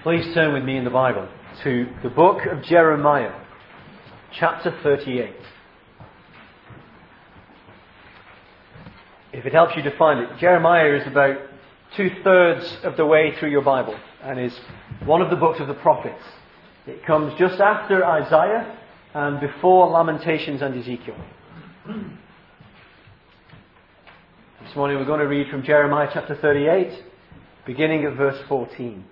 Please turn with me in the Bible to the book of Jeremiah, chapter 38. If it helps you to find it, Jeremiah is about 2/3 of the way through your Bible and is one of the books of the prophets. It comes just after Isaiah and before Lamentations and Ezekiel. This morning we're going to read from Jeremiah chapter 38, beginning at verse 14.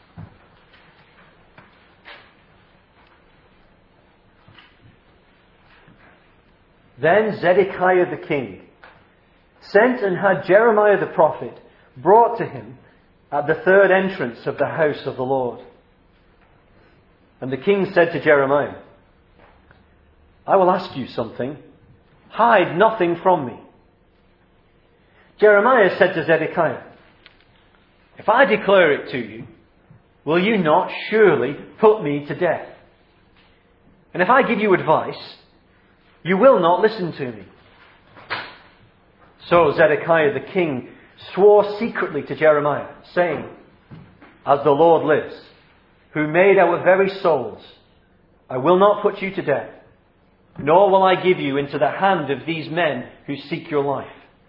Then Zedekiah the king sent and had Jeremiah the prophet brought to him at the third entrance of the house of the Lord. And the king said to Jeremiah, I will ask you something. Hide nothing from me. Jeremiah said to Zedekiah, if I declare it to you, will you not surely put me to death? And if I give you advice, you will not listen to me. So Zedekiah the king swore secretly to Jeremiah, saying, as the Lord lives, who made our very souls, I will not put you to death, nor will I give you into the hand of these men who seek your life.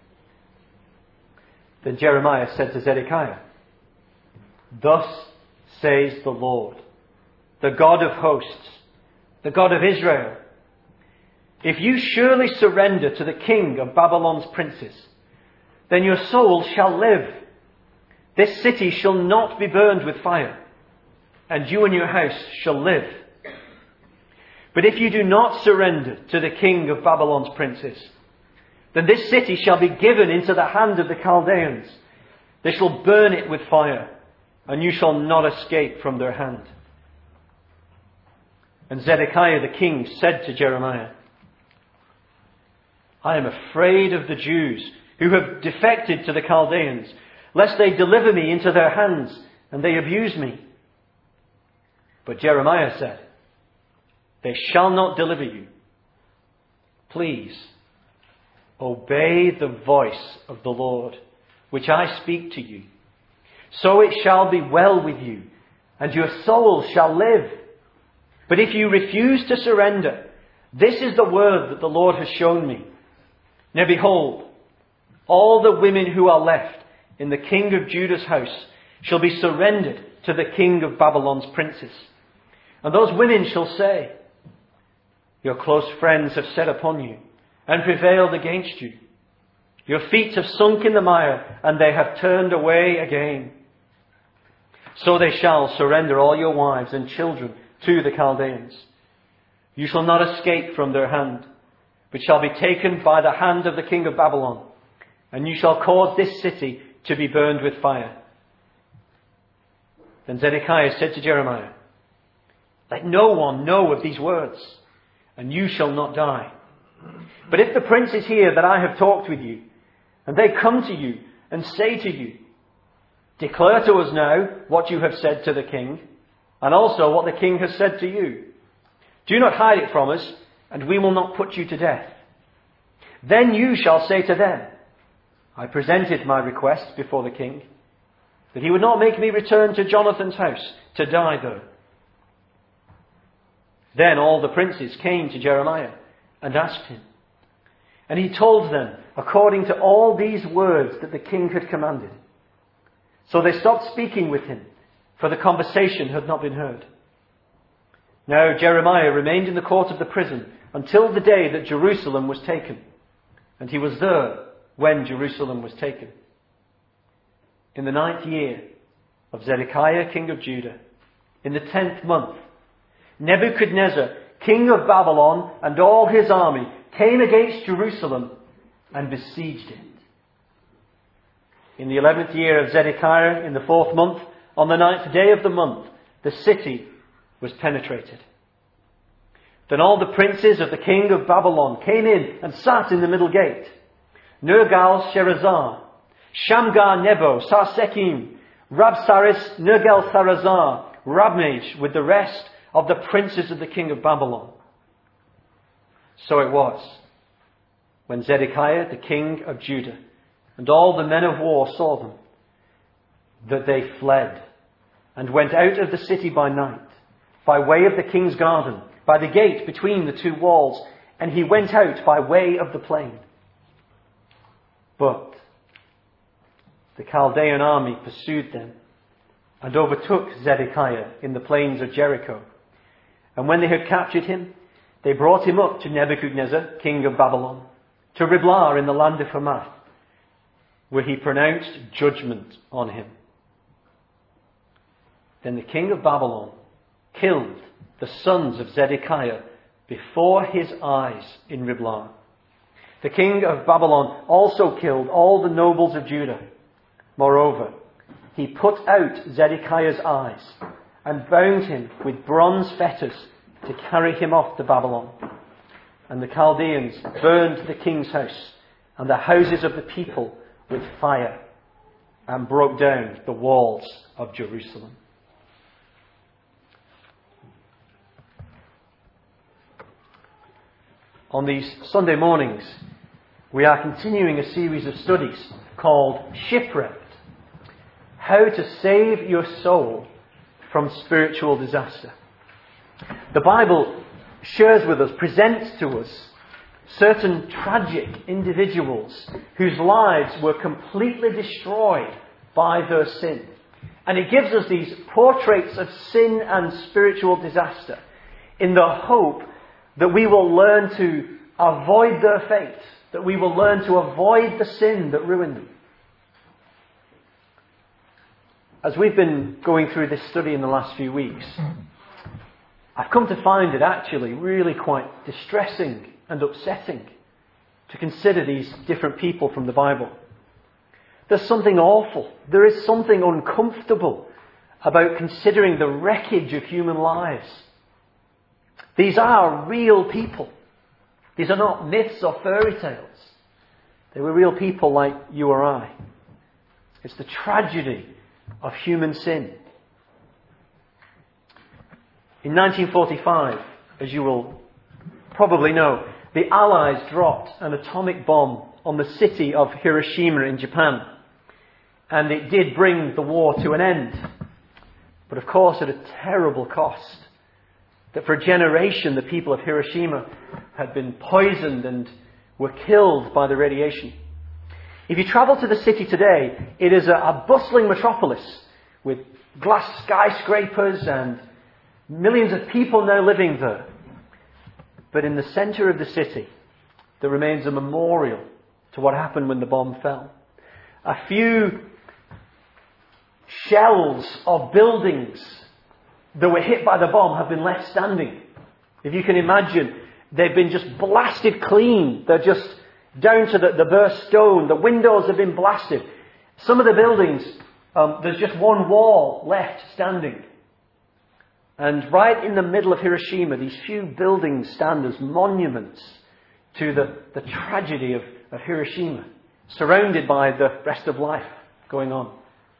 Then Jeremiah said to Zedekiah, thus says the Lord, the God of hosts, the God of Israel, if you surely surrender to the king of Babylon's princes, then your soul shall live. This city shall not be burned with fire, and you and your house shall live. But if you do not surrender to the king of Babylon's princes, then this city shall be given into the hand of the Chaldeans. They shall burn it with fire, and you shall not escape from their hand. And Zedekiah the king said to Jeremiah, I am afraid of the Jews who have defected to the Chaldeans, lest they deliver me into their hands and they abuse me. But Jeremiah said, they shall not deliver you. Please, obey the voice of the Lord, which I speak to you. So it shall be well with you, and your soul shall live. But if you refuse to surrender, this is the word that the Lord has shown me. Now behold, all the women who are left in the king of Judah's house shall be surrendered to the king of Babylon's princes. And those women shall say, your close friends have set upon you and prevailed against you. Your feet have sunk in the mire, and they have turned away again. So they shall surrender all your wives and children to the Chaldeans. You shall not escape from their hand, but shall be taken by the hand of the king of Babylon, and you shall cause this city to be burned with fire. Then Zedekiah said to Jeremiah, let no one know of these words, and you shall not die. But if the princes hear that I have talked with you, and they come to you and say to you, declare to us now what you have said to the king, and also what the king has said to you. Do not hide it from us, and we will not put you to death. Then you shall say to them, I presented my request before the king, that he would not make me return to Jonathan's house to die there. Then all the princes came to Jeremiah and asked him. And he told them according to all these words that the king had commanded. So they stopped speaking with him, for the conversation had not been heard. Now Jeremiah remained in the court of the prison until the day that Jerusalem was taken. And he was there when Jerusalem was taken. In the 9th year of Zedekiah, king of Judah, in the 10th month, Nebuchadnezzar, king of Babylon, and all his army came against Jerusalem and besieged it. In the 11th year of Zedekiah, in the 4th month, on the 9th day of the month, the city was penetrated. Then all the princes of the king of Babylon came in and sat in the middle gate. Nergal-Sharezer, Shamgar-Nebo, Sarsekim, Rabsaris, Nergal-Sarazar, Rabmage, with the rest of the princes of the king of Babylon. So it was, when Zedekiah, the king of Judah, and all the men of war saw them, that they fled and went out of the city by night, by way of the king's garden, by the gate between the two walls, and he went out by way of the plain. But the Chaldean army pursued them and overtook Zedekiah in the plains of Jericho. And when they had captured him, they brought him up to Nebuchadnezzar, king of Babylon, to Riblah in the land of Hamath, where he pronounced judgment on him. Then the king of Babylon killed the sons of Zedekiah before his eyes in Riblah. The king of Babylon also killed all the nobles of Judah. Moreover, he put out Zedekiah's eyes and bound him with bronze fetters to carry him off to Babylon. And the Chaldeans burned the king's house and the houses of the people with fire and broke down the walls of Jerusalem. On these Sunday mornings, we are continuing a series of studies called Shipwrecked. How to save your soul from spiritual disaster. The Bible shares with us, presents to us, certain tragic individuals whose lives were completely destroyed by their sin. And it gives us these portraits of sin and spiritual disaster in the hope that we will learn to avoid their fate, that we will learn to avoid the sin that ruined them. As we've been going through this study in the last few weeks, I've come to find it actually really quite distressing and upsetting to consider these different people from the Bible. There's something awful. There is something uncomfortable about considering the wreckage of human lives. These are real people. These are not myths or fairy tales. They were real people like you or I. It's the tragedy of human sin. In 1945, as you will probably know, the Allies dropped an atomic bomb on the city of Hiroshima in Japan. And it did bring the war to an end. But of course at a terrible cost. That for a generation the people of Hiroshima had been poisoned and were killed by the radiation. If you travel to the city today, it is a bustling metropolis with glass skyscrapers and millions of people now living there. But in the centre of the city, there remains a memorial to what happened when the bomb fell. A few shells of buildings that were hit by the bomb have been left standing. If you can imagine, they've been just blasted clean. They're just down to the burst stone. The windows have been blasted. Some of the buildings, there's just one wall left standing. And right in the middle of Hiroshima, these few buildings stand as monuments to the tragedy of Hiroshima, surrounded by the rest of life going on.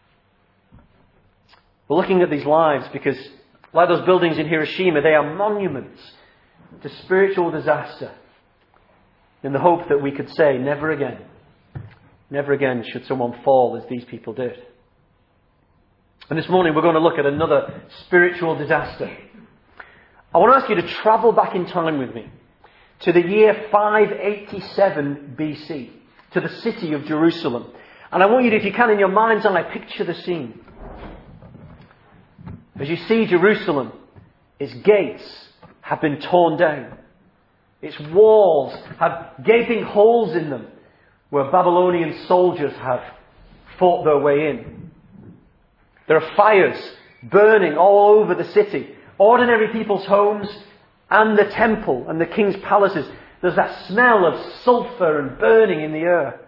We're looking at these lives because, like those buildings in Hiroshima, they are monuments to spiritual disaster, in the hope that we could say, never again should someone fall as these people did. And this morning we're going to look at another spiritual disaster. I want to ask you to travel back in time with me to the year 587 BC, to the city of Jerusalem. And I want you to, if you can, in your mind's eye, picture the scene. As you see Jerusalem, its gates have been torn down. Its walls have gaping holes in them where Babylonian soldiers have fought their way in. There are fires burning all over the city. Ordinary people's homes and the temple and the king's palaces. There's that smell of sulphur and burning in the air.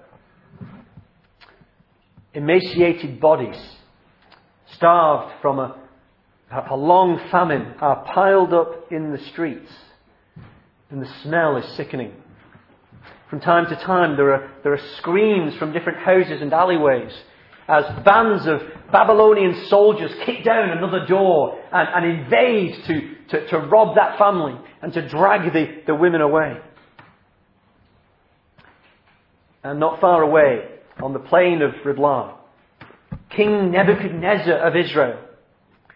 Emaciated bodies, starved from a long famine, are piled up in the streets. And the smell is sickening. From time to time there are screams from different houses and alleyways as bands of Babylonian soldiers kick down another door and invade to rob that family and to drag the women away. And not far away, on the plain of Riblah, King Nebuchadnezzar of Israel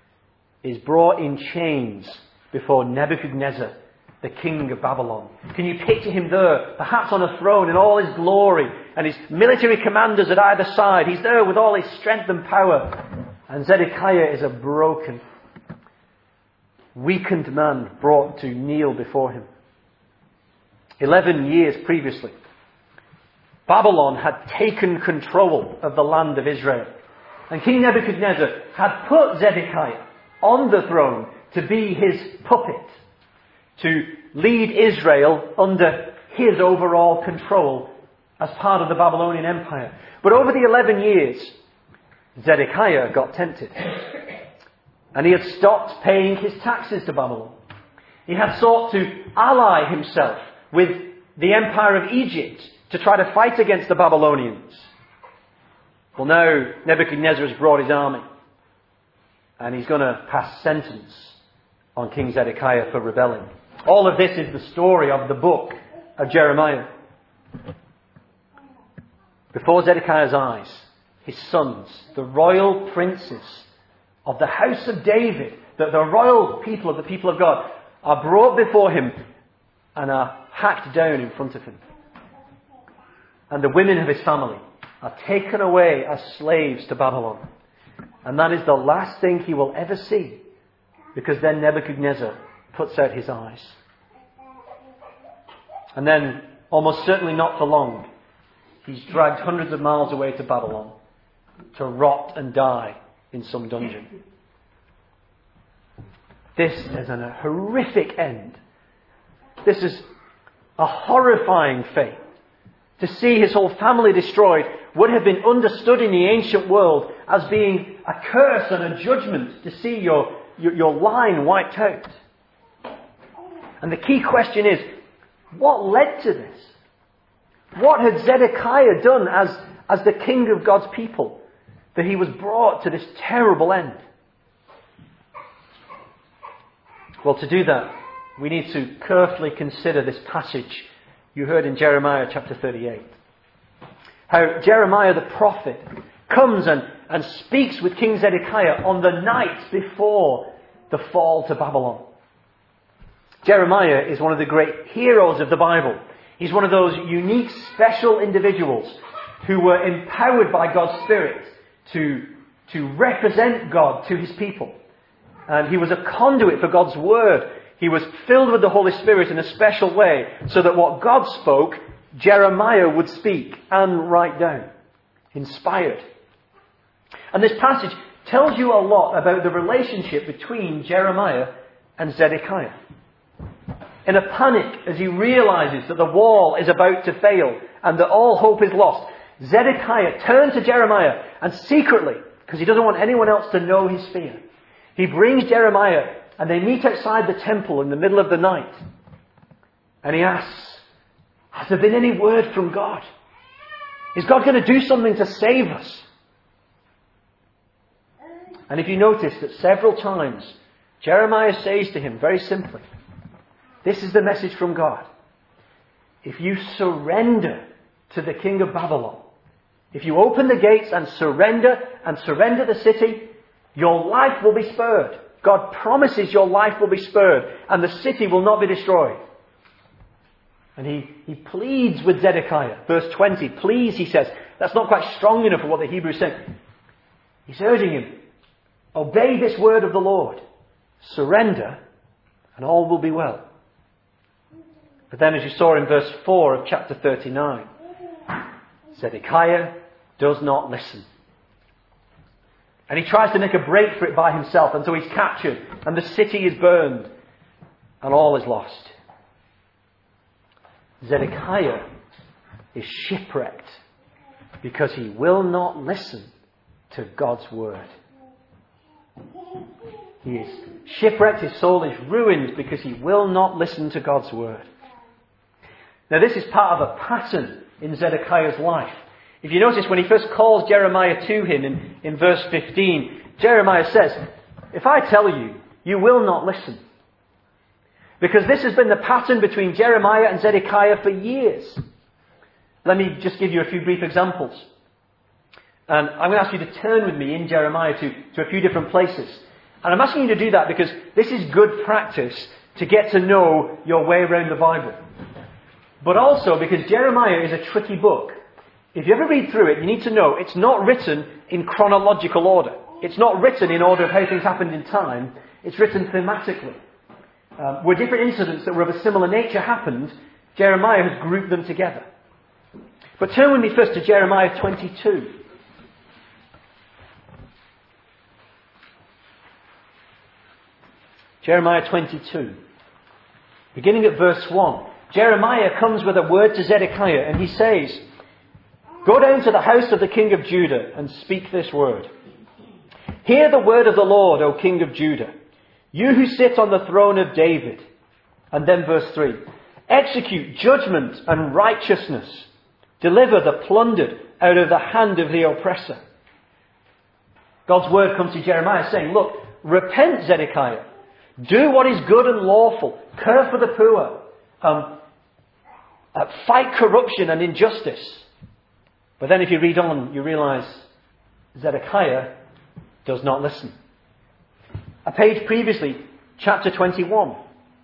is brought in chains before Nebuchadnezzar, the king of Babylon. Can you picture him there, perhaps on a throne in all his glory, and his military commanders at either side? He's there with all his strength and power. And Zedekiah is a broken, weakened man brought to kneel before him. 11 years previously, Babylon had taken control of the land of Israel. And King Nebuchadnezzar had put Zedekiah on the throne to be his puppet, to lead Israel under his overall control as part of the Babylonian Empire. But over the 11 years, Zedekiah got tempted. And he had stopped paying his taxes to Babylon. He had sought to ally himself with the Empire of Egypt to try to fight against the Babylonians. Well, now Nebuchadnezzar has brought his army. And he's going to pass sentence on King Zedekiah for rebelling. All of this is the story of the book of Jeremiah. Before Zedekiah's eyes, his sons, the royal princes of the house of David, the royal people of the people of God, are brought before him and are hacked down in front of him. And the women of his family are taken away as slaves to Babylon. And that is the last thing he will ever see, because then Nebuchadnezzar puts out his eyes. And then, almost certainly not for long, he's dragged hundreds of miles away to Babylon to rot and die in some dungeon. This is a horrific end. This is a horrifying fate. To see his whole family destroyed would have been understood in the ancient world as being a curse and a judgment, to see your line wiped out. And the key question is, what led to this? What had Zedekiah done as the king of God's people, that he was brought to this terrible end? Well, to do that, we need to carefully consider this passage you heard in Jeremiah chapter 38. How Jeremiah the prophet comes and speaks with King Zedekiah on the night before the fall to Babylon. Jeremiah is one of the great heroes of the Bible. He's one of those unique, special individuals who were empowered by God's Spirit to represent God to his people. And he was a conduit for God's Word. He was filled with the Holy Spirit in a special way, so that what God spoke, Jeremiah would speak and write down. Inspired. And this passage tells you a lot about the relationship between Jeremiah and Zedekiah. In a panic, as he realizes that the wall is about to fail and that all hope is lost, Zedekiah turns to Jeremiah and secretly, because he doesn't want anyone else to know his fear, he brings Jeremiah and they meet outside the temple in the middle of the night. And he asks, has there been any word from God? Is God going to do something to save us? And if you notice that several times Jeremiah says to him very simply, this is the message from God. If you surrender to the king of Babylon, if you open the gates and surrender the city, your life will be spared. God promises your life will be spared and the city will not be destroyed. And he pleads with Zedekiah. Verse 20, please, he says. That's not quite strong enough for what the Hebrews say. He's urging him, obey this word of the Lord. Surrender and all will be well. But then, as you saw in verse 4 of chapter 39, Zedekiah does not listen. And he tries to make a break for it by himself, and so he's captured, and the city is burned, and all is lost. Zedekiah is shipwrecked because he will not listen to God's word. He is shipwrecked, his soul is ruined because he will not listen to God's word. Now this is part of a pattern in Zedekiah's life. If you notice, when he first calls Jeremiah to him in verse 15, Jeremiah says, if I tell you, you will not listen. Because this has been the pattern between Jeremiah and Zedekiah for years. Let me just give you a few brief examples. And I'm going to ask you to turn with me in Jeremiah to a few different places. And I'm asking you to do that because this is good practice to get to know your way around the Bible. But also because Jeremiah is a tricky book. If you ever read through it, you need to know it's not written in chronological order. It's not written in order of how things happened in time. It's written thematically. Where different incidents that were of a similar nature happened, Jeremiah has grouped them together. But turn with me first to Jeremiah 22. Jeremiah 22. Beginning at verse 1. Jeremiah comes with a word to Zedekiah and he says, "Go down to the house of the king of Judah and speak this word. Hear the word of the Lord, O king of Judah, you who sit on the throne of David." And then verse 3. "Execute judgment and righteousness. Deliver the plundered out of the hand of the oppressor." God's word comes to Jeremiah saying, look, repent, Zedekiah. Do what is good and lawful. Care for the poor. Fight corruption and injustice. But then if you read on, you realize Zedekiah does not listen. A page previously, chapter 21.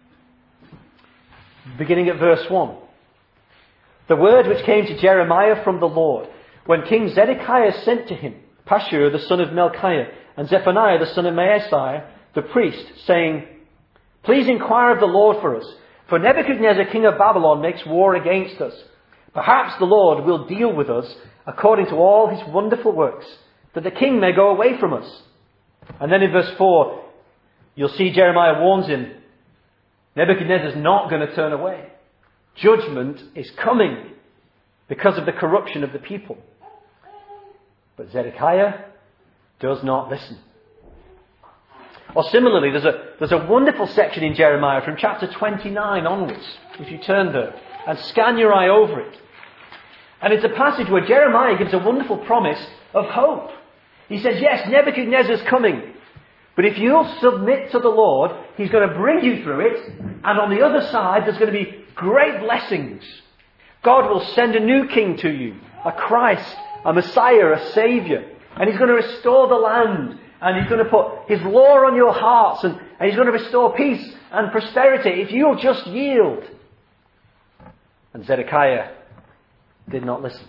Beginning at verse 1. "The word which came to Jeremiah from the Lord, when King Zedekiah sent to him Pashur the son of Melchiah and Zephaniah the son of Maaseiah the priest, saying, Please inquire of the Lord for us, for Nebuchadnezzar king of Babylon makes war against us. Perhaps the Lord will deal with us according to all his wonderful works, that the king may go away from us." And then in verse 4, you'll see Jeremiah warns him, Nebuchadnezzar's not going to turn away. Judgment is coming because of the corruption of the people. But Zedekiah does not listen. Or similarly, there's a wonderful section in Jeremiah from chapter 29 onwards, if you turn there and scan your eye over it. And it's a passage where Jeremiah gives a wonderful promise of hope. He says, yes, Nebuchadnezzar's coming. But if you'll submit to the Lord, he's going to bring you through it. And on the other side, there's going to be great blessings. God will send a new king to you, a Christ, a Messiah, a Saviour. And he's going to restore the land. And he's going to put his law on your hearts. And he's going to restore peace and prosperity if you'll just yield. And Zedekiah did not listen.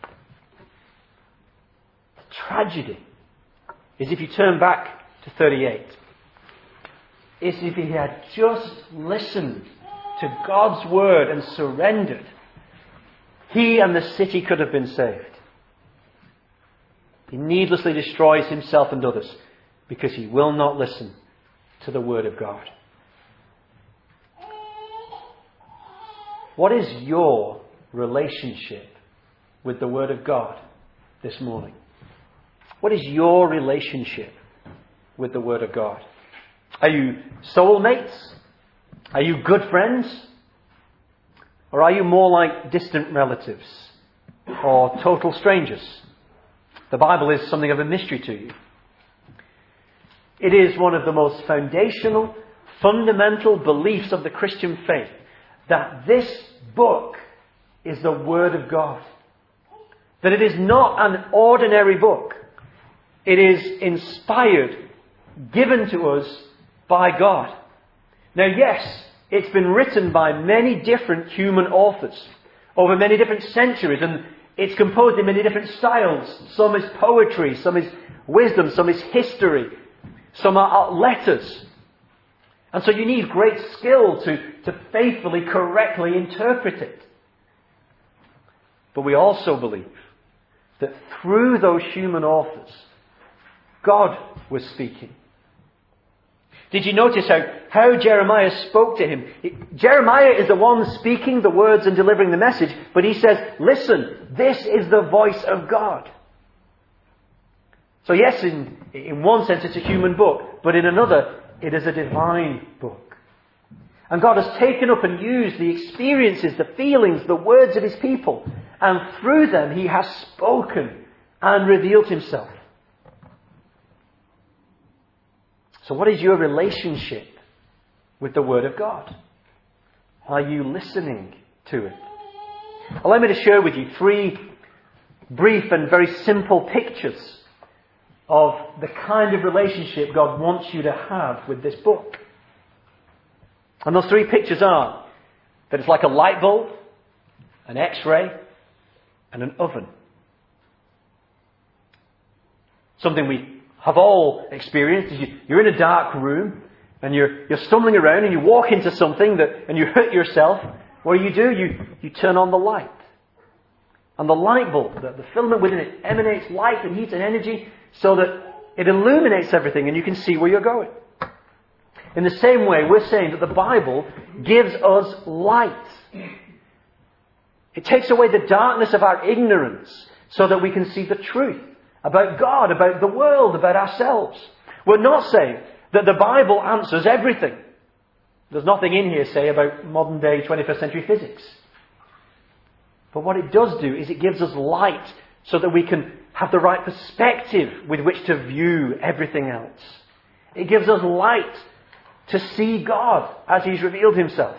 The tragedy is, if you turn back to 38, is if he had just listened to God's word and surrendered, he and the city could have been saved. He needlessly destroys himself and others because he will not listen to the word of God. What is your relationship with the word of God this morning? What is your relationship with the word of God? Are you soulmates? Are you good friends? Or are you more like distant relatives or total strangers? The Bible is something of a mystery to you. It is one of the most foundational, fundamental beliefs of the Christian faith that this book is the Word of God. That it is not an ordinary book. It is inspired, given to us by God. Now, yes, it's been written by many different human authors over many different centuries, and it's composed in many different styles. Some is poetry, some is wisdom, some is history, some are letters. And so you need great skill to faithfully, correctly interpret it. But we also believe that through those human authors, God was speaking. Did you notice how Jeremiah spoke to him? Jeremiah is the one speaking the words and delivering the message, but he says, listen, this is the voice of God. So yes, in one sense it's a human book, but in another it is a divine book. And God has taken up and used the experiences, the feelings, the words of his people, and through them he has spoken and revealed himself. So what is your relationship with the Word of God? Are you listening to it? Allow me to share with you 3 brief and very simple pictures of the kind of relationship God wants you to have with this book. And those three pictures are that it's like a light bulb, an X-ray, and an oven. Something we have all experienced. You're in a dark room and you're stumbling around and you walk into something and you hurt yourself. What do? You turn on the light. And the light bulb, the filament within it, emanates light and heat and energy so that it illuminates everything and you can see where you're going. In the same way, we're saying that the Bible gives us light. It takes away the darkness of our ignorance so that we can see the truth about God, about the world, about ourselves. We're not saying that the Bible answers everything. There's nothing in here, say, about modern day 21st century physics. But what it does do is it gives us light so that we can have the right perspective with which to view everything else. It gives us light to see God as He's revealed Himself.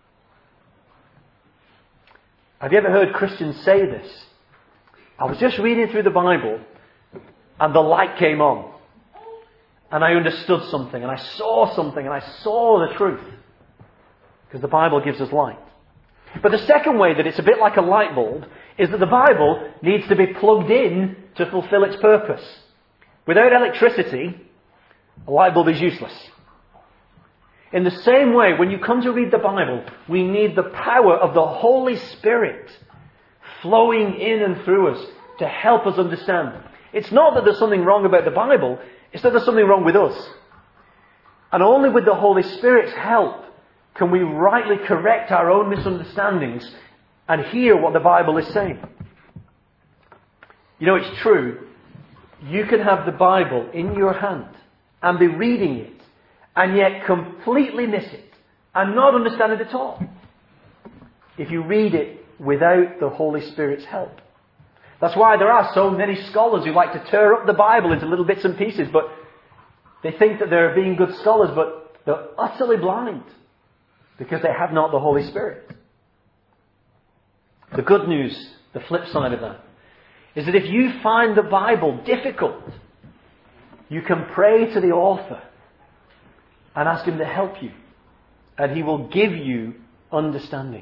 Have you ever heard Christians say this? I was just reading through the Bible and the light came on. And I understood something and I saw something and I saw the truth. Because the Bible gives us light. But the second way that it's a bit like a light bulb is that the Bible needs to be plugged in to fulfill its purpose. Without electricity, a light bulb is useless. In the same way, when you come to read the Bible, we need the power of the Holy Spirit flowing in and through us to help us understand. It's not that there's something wrong about the Bible, it's that there's something wrong with us. And only with the Holy Spirit's help can we rightly correct our own misunderstandings and hear what the Bible is saying. You know, it's true. You can have the Bible in your hand and be reading it and yet completely miss it and not understand it at all if you read it without the Holy Spirit's help. That's why there are so many scholars who like to tear up the Bible into little bits and pieces, but they think that they're being good scholars, but they're utterly blind because they have not the Holy Spirit. The good news, the flip side of that, is that if you find the Bible difficult, you can pray to the author and ask him to help you, and he will give you understanding.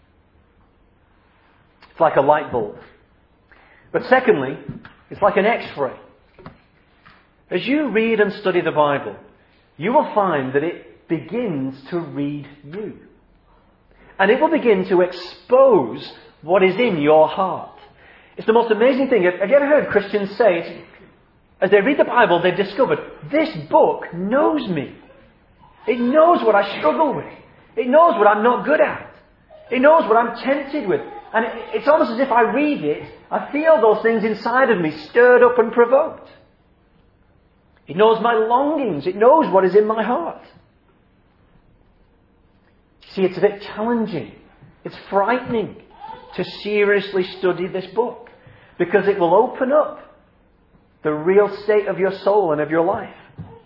It's like a light bulb. But secondly, it's like an X-ray. As you read and study the Bible, you will find that it begins to read you. And it will begin to expose what is in your heart. It's the most amazing thing. Have you ever heard Christians say, as they read the Bible, they've discovered, this book knows me. It knows what I struggle with. It knows what I'm not good at. It knows what I'm tempted with. And it's almost as if I read it, I feel those things inside of me stirred up and provoked. It knows my longings. It knows what is in my heart. See, it's a bit challenging. It's frightening to seriously study this book, because it will open up the real state of your soul and of your life.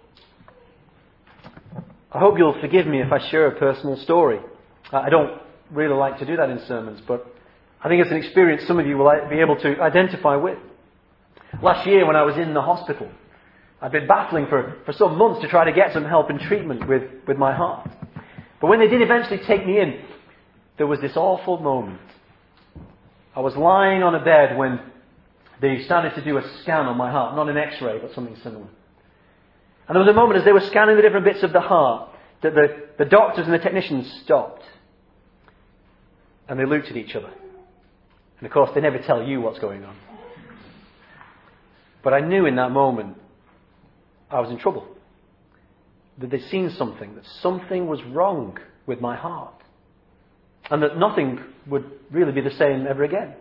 I hope you'll forgive me if I share a personal story. I don't really like to do that in sermons, but I think it's an experience some of you will be able to identify with. Last year when I was in the hospital, I'd been battling for some months to try to get some help and treatment with my heart. But when they did eventually take me in, there was this awful moment. I was lying on a bed when they started to do a scan on my heart. Not an X-ray, but something similar. And there was a moment as they were scanning the different bits of the heart that the doctors and the technicians stopped. And they looked at each other. And of course, they never tell you what's going on. But I knew in that moment I was in trouble. That they'd seen something, that something was wrong with my heart. And that nothing would really be the same ever again.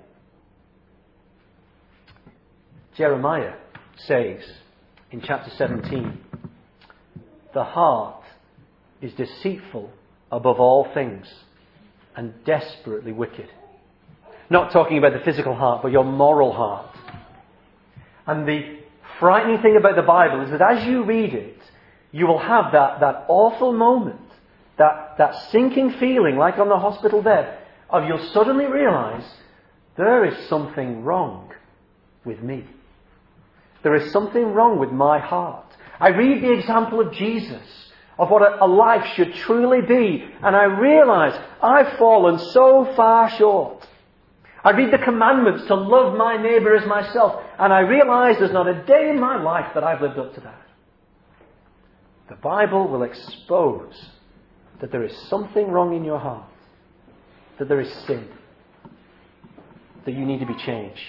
Jeremiah says in chapter 17, the heart is deceitful above all things and desperately wicked. Not talking about the physical heart, but your moral heart. And the frightening thing about the Bible is that as you read it, you will have that awful moment, that sinking feeling like on the hospital bed, of you'll suddenly realise there is something wrong with me. there is something wrong with my heart. I read the example of Jesus, of what a life should truly be, and I realise I've fallen so far short. I read the commandments to love my neighbour as myself, and I realise there's not a day in my life that I've lived up to that. The Bible will expose that there is something wrong in your heart, that there is sin, that you need to be changed.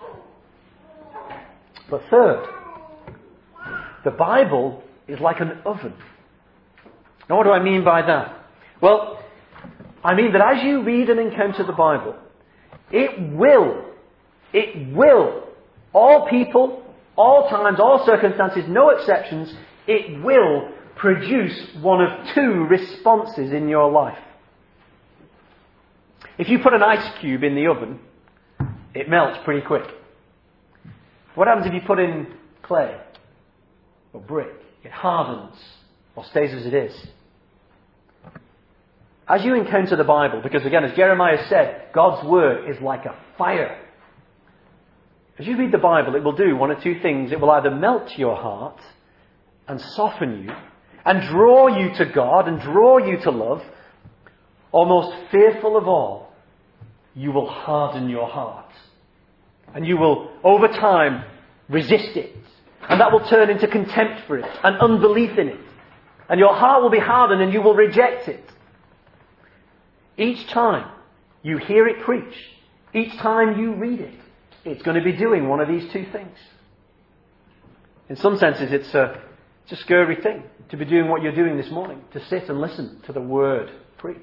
But third, the Bible is like an oven. Now, what do I mean by that? Well, I mean that as you read and encounter the Bible, it will, all people, all times, all circumstances, no exceptions, it will produce one of two responses in your life. If you put an ice cube in the oven, it melts pretty quick. What happens if you put in clay or brick? It hardens or stays as it is. As you encounter the Bible, because again, as Jeremiah said, God's Word is like a fire. As you read the Bible, it will do one of two things. It will either melt your heart and soften you and draw you to God and draw you to love, or most fearful of all, you will harden your heart. And you will, over time, resist it. And that will turn into contempt for it and unbelief in it. And your heart will be hardened and you will reject it. Each time you hear it preached, each time you read it, it's going to be doing one of these two things. In some senses, it's a scary thing to be doing what you're doing this morning, to sit and listen to the Word preached.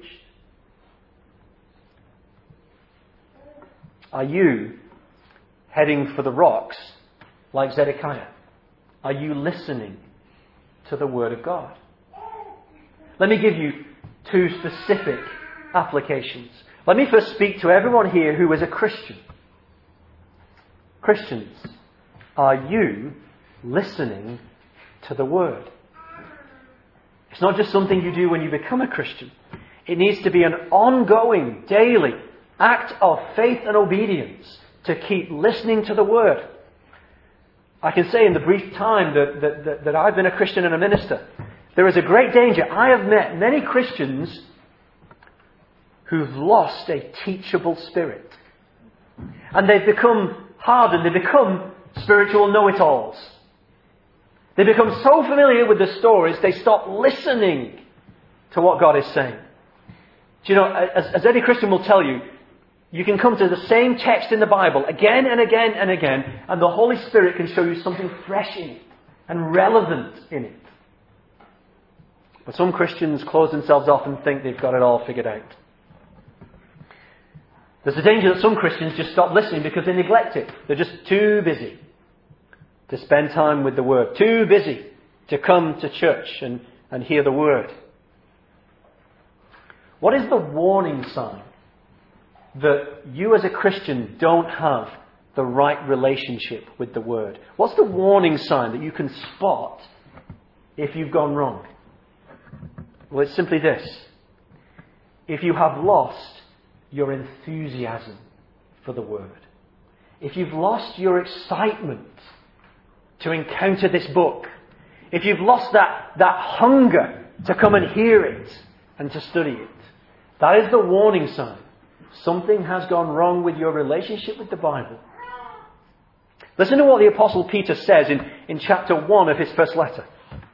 Are you heading for the rocks like Zedekiah? Are you listening to the Word of God? Let me give you two specific applications. Let me first speak to everyone here who is a Christian. Christians, are you listening to the Word? It's not just something you do when you become a Christian. It needs to be an ongoing, daily act of faith and obedience to keep listening to the Word. I can say in the brief time that I've been a Christian and a minister, there is a great danger. I have met many Christians who've lost a teachable spirit. And they've become hardened. They become spiritual know-it-alls. They become so familiar with the stories, they stop listening to what God is saying. Do you know, as any Christian will tell you, you can come to the same text in the Bible again and again and again, and the Holy Spirit can show you something fresh in it and relevant in it. But some Christians close themselves off and think they've got it all figured out. There's a danger that some Christians just stop listening because they neglect it. They're just too busy to spend time with the Word. Too busy to come to church and hear the Word. What is the warning sign that you as a Christian don't have the right relationship with the Word? What's the warning sign that you can spot if you've gone wrong? Well, it's simply this. If you have lost your enthusiasm for the Word, if you've lost your excitement to encounter this book, if you've lost that hunger to come and hear it and to study it, that is the warning sign. Something has gone wrong with your relationship with the Bible. Listen to what the Apostle Peter says in chapter 1 of his first letter.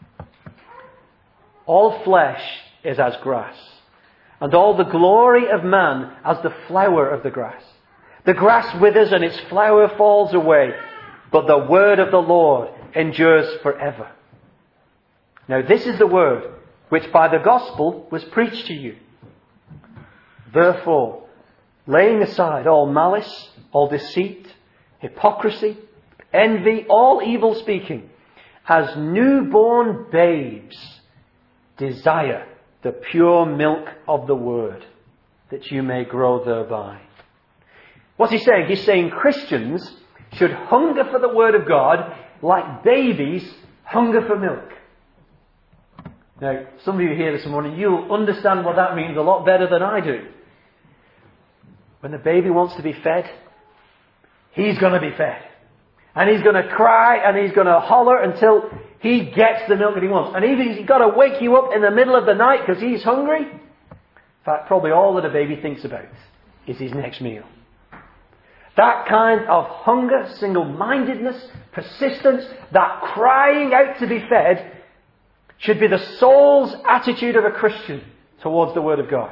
All flesh is as grass, and all the glory of man as the flower of the grass. The grass withers and its flower falls away, but the word of the Lord endures forever. Now this is the word which by the gospel was preached to you. Therefore, laying aside all malice, all deceit, hypocrisy, envy, all evil speaking, as newborn babes, desire the pure milk of the word, that you may grow thereby. What's he saying? He's saying Christians should hunger for the word of God like babies hunger for milk. Now, some of you here this morning, you'll understand what that means a lot better than I do. When the baby wants to be fed, he's going to be fed. And he's going to cry and he's going to holler until he gets the milk that he wants. And even he's got to wake you up in the middle of the night because he's hungry. In fact, probably all that a baby thinks about is his next meal. That kind of hunger, single-mindedness, persistence, that crying out to be fed should be the soul's attitude of a Christian towards the Word of God.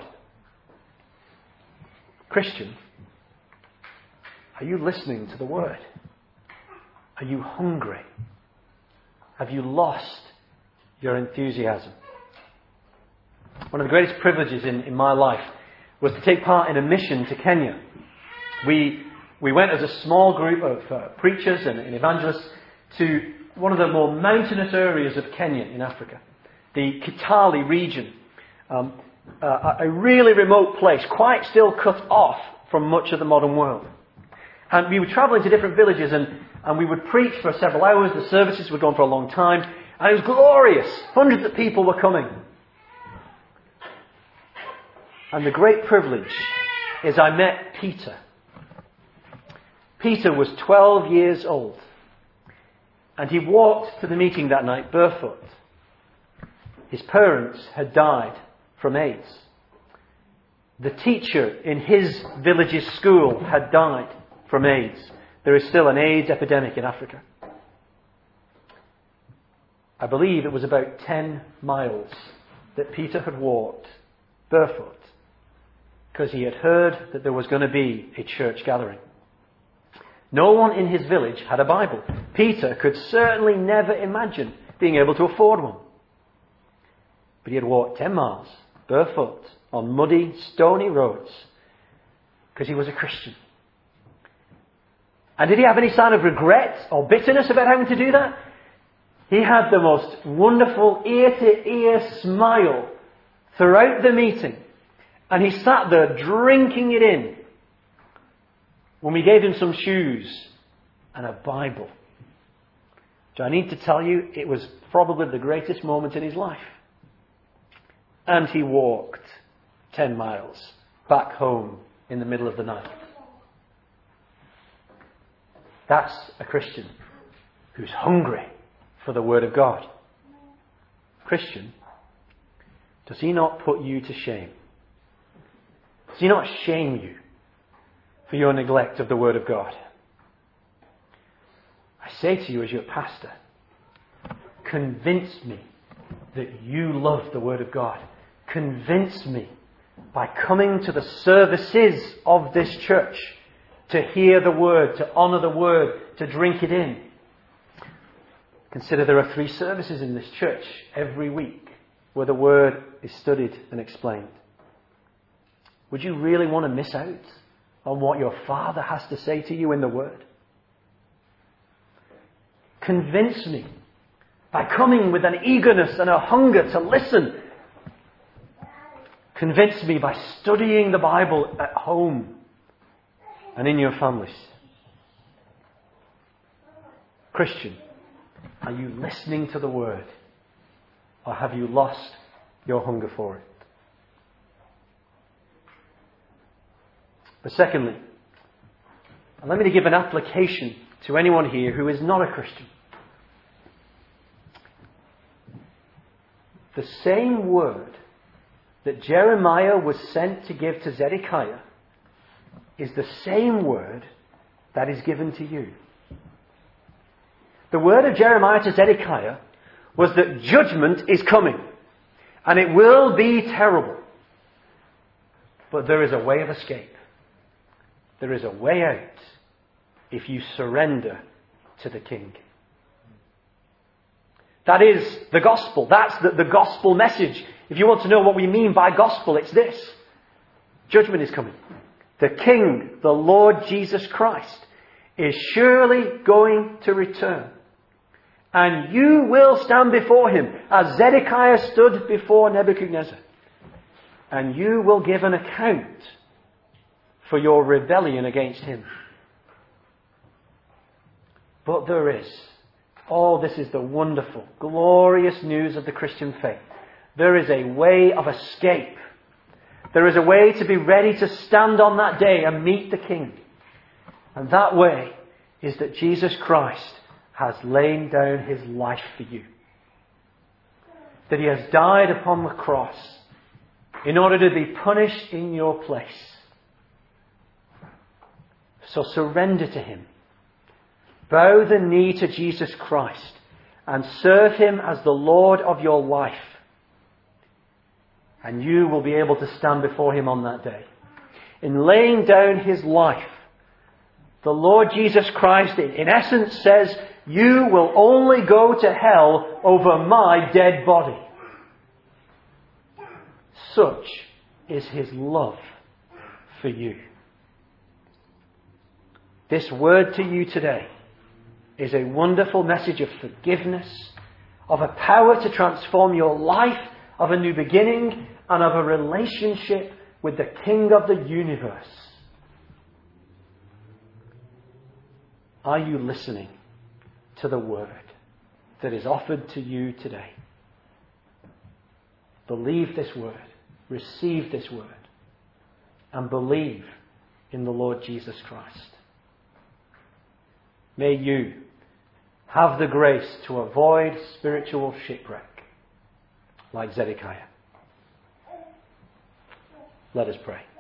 Christian, are you listening to the Word? Are you hungry? Have you lost your enthusiasm? One of the greatest privileges in my life was to take part in a mission to Kenya. We went as a small group of preachers and evangelists to one of the more mountainous areas of Kenya in Africa, the Kitale region. A really remote place, quite still cut off from much of the modern world. And we would travel into different villages and we would preach for several hours. The services would go on for a long time. And it was glorious. Hundreds of people were coming. And the great privilege is I met Peter. Peter was 12 years old. And he walked to the meeting that night barefoot. His parents had died from AIDS. The teacher in his village's school had died from AIDS. There is still an AIDS epidemic in Africa. I believe it was about 10 miles that Peter had walked barefoot because he had heard that there was going to be a church gathering. No one in his village had a Bible. Peter could certainly never imagine being able to afford one. But he had walked 10 miles barefoot on muddy, stony roads because he was a Christian. And did he have any sign of regret or bitterness about having to do that? He had the most wonderful ear-to-ear smile throughout the meeting. And he sat there drinking it in when we gave him some shoes and a Bible. Do I need to tell you, it was probably the greatest moment in his life. And he walked 10 miles back home in the middle of the night. That's a Christian who's hungry for the Word of God. Christian, does he not put you to shame? Does he not shame you for your neglect of the Word of God? I say to you as your pastor, convince me that you love the Word of God. Convince me by coming to the services of this church to hear the Word, to honour the Word, to drink it in. Consider there are 3 services in this church every week where the Word is studied and explained. Would you really want to miss out on what your Father has to say to you in the Word? Convince me by coming with an eagerness and a hunger to listen. Convince me by studying the Bible at home and in your families. Christian, are you listening to the Word? Or have you lost your hunger for it? But secondly, allow me to give an application to anyone here who is not a Christian. The same word that Jeremiah was sent to give to Zedekiah is the same word that is given to you. The word of Jeremiah to Zedekiah was that judgment is coming and it will be terrible. But there is a way of escape. There is a way out if you surrender to the King. That is the gospel. That's the gospel message. If you want to know what we mean by gospel, it's this. Judgment is coming. The King, the Lord Jesus Christ, is surely going to return. And you will stand before him as Zedekiah stood before Nebuchadnezzar. And you will give an account for your rebellion against him. But there is, this is the wonderful, glorious news of the Christian faith. There is a way of escape. There is a way to be ready to stand on that day and meet the King. And that way is that Jesus Christ has laid down his life for you. That he has died upon the cross in order to be punished in your place. So surrender to him. Bow the knee to Jesus Christ and serve him as the Lord of your life. And you will be able to stand before him on that day. In laying down his life, the Lord Jesus Christ, in essence, says, you will only go to hell over my dead body. Such is his love for you. This word to you today is a wonderful message of forgiveness, of a power to transform your life, of a new beginning, and of a relationship with the King of the universe. Are you listening to the word that is offered to you today? Believe this word, receive this word, and believe in the Lord Jesus Christ. May you have the grace to avoid spiritual shipwreck like Zedekiah. Let us pray.